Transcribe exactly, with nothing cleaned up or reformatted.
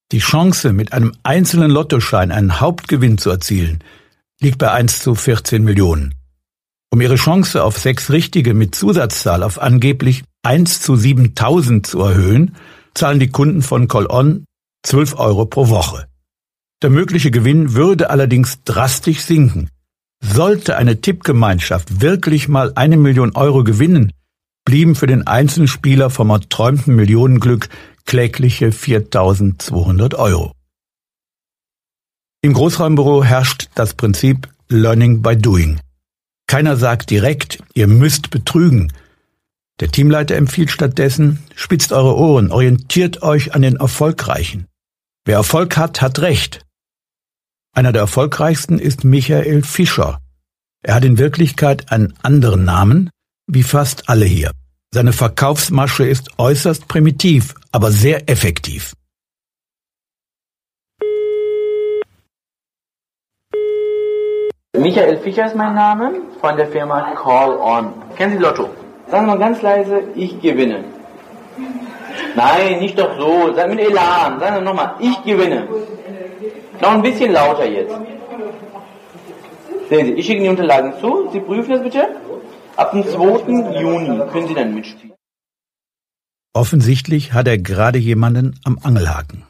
Die Chance, mit einem einzelnen Lottoschein einen Hauptgewinn zu erzielen, liegt bei eins zu vierzehn Millionen. Um ihre Chance auf sechs Richtige mit Zusatzzahl auf angeblich eins zu siebentausend zu erhöhen, zahlen die Kunden von Call-On zwölf Euro pro Woche. Der mögliche Gewinn würde allerdings drastisch sinken. Sollte eine Tippgemeinschaft wirklich mal eine Million Euro gewinnen, blieben für den einzelnen Spieler vom erträumten Millionenglück klägliche viertausendzweihundert Euro. Im Großraumbüro herrscht das Prinzip Learning by Doing. Keiner sagt direkt, ihr müsst betrügen. Der Teamleiter empfiehlt stattdessen, spitzt eure Ohren, orientiert euch an den Erfolgreichen. Wer Erfolg hat, hat Recht. Einer der erfolgreichsten ist Michael Fischer. Er hat in Wirklichkeit einen anderen Namen, wie fast alle hier. Seine Verkaufsmasche ist äußerst primitiv, aber sehr effektiv. Michael Fischer ist mein Name, von der Firma Call-On. Kennen Sie Lotto? Sagen Sie mal ganz leise, ich gewinne. Nein, nicht doch so, sagen mit Elan. Sagen Sie nochmal, ich gewinne. Noch ein bisschen lauter jetzt. Sehen Sie, ich schicke die Unterlagen zu, Sie prüfen das bitte. Ab dem zweiten Juni können Sie dann mitspielen. Offensichtlich hat er gerade jemanden am Angelhaken.